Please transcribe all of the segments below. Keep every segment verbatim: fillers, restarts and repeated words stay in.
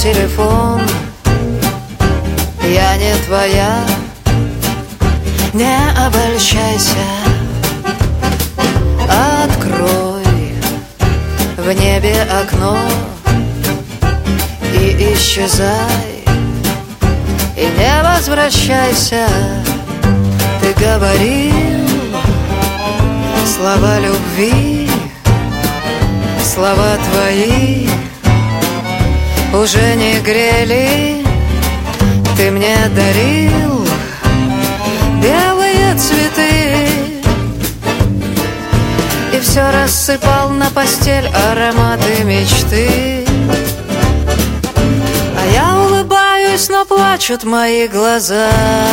телефон. Я не твоя, не обольщайся. Открой в небе окно и исчезай, и не возвращайся. Ты говорил слова любви, слова твои уже не грели. Ты мне дарил белые цветы и все рассыпал на постель ароматы мечты. А я улыбаюсь, но плачут мои глаза.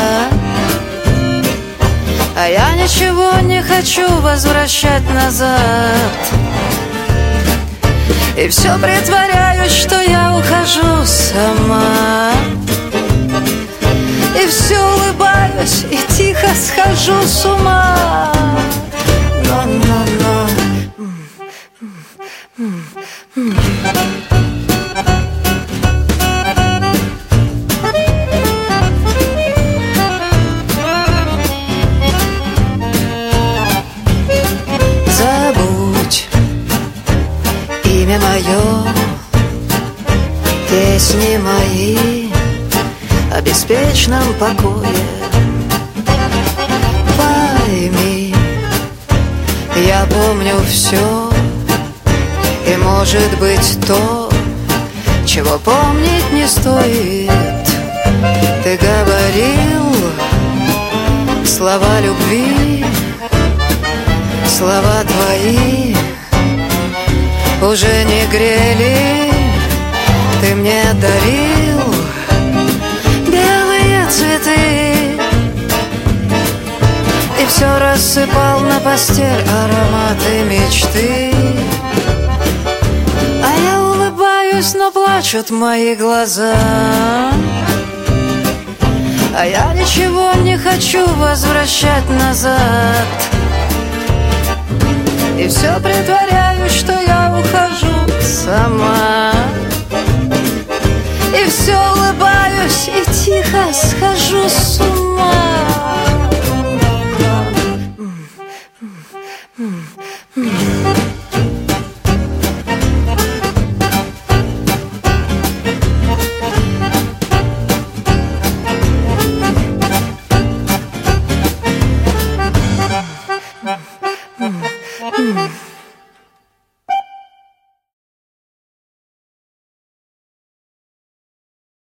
А я ничего не хочу возвращать назад. И все притворяюсь, что я ухожу сама. И все улыбаюсь и тихо схожу с ума. Но, но, но. Забудь имя мое, песни мои о беспечном покое. Пойми, я помню все, и может быть то, чего помнить не стоит. Ты говорил слова любви, слова твои уже не грели. Ты мне дарил белые цветы и все рассыпал на постель ароматы мечты. А я улыбаюсь, но плачут мои глаза. А я ничего не хочу возвращать назад. И все притворяюсь, что я ухожу сама. И все улыбаюсь и тихо схожу с ума.